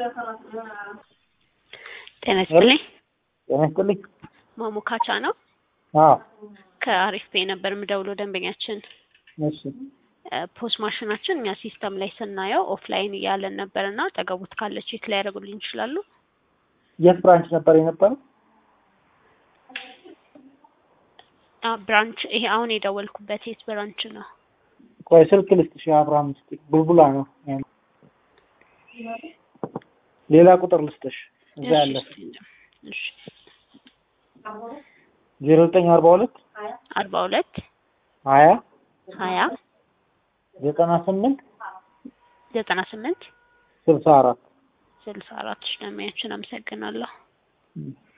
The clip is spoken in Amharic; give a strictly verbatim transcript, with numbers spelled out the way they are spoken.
ጤና ይስጥልኝ። ጤና ይስጥልኝ። ማሙካቻ ነው? አዎ። ከአሪፍ ፔ ነበር የምደውለው ደንበኛችን። እሺ። ፖስ ማሽናችን እኛ ሲስተም ላይ ስናየው ኦፍላይን እያለን ነበርና ጠገቡት ካለ ቼክ ላይ ያደርጉልኝ ይችላሉ? የት ብራንች ነበር የነበረው? አ ብራንች ይሄ አሁን የደወልኩበት የት ብራንች ነው? ቆይ ስልክ ልስጥሽ። አብርሃም ስጥ ቡልቡላ ነው ያለው። ሌላ ቁጥር ልስጥሽ እዛ ያለ። እሺ። ዜሮ ዘጠኝ አርባ ሁለት አርባ ሁለት ሀያ ሀያ ዘጠና ስምንት ዘጠና ስምንት ስልሳ አራት ስልሳ አራት ደንበኛችን አመሰግናለሁ።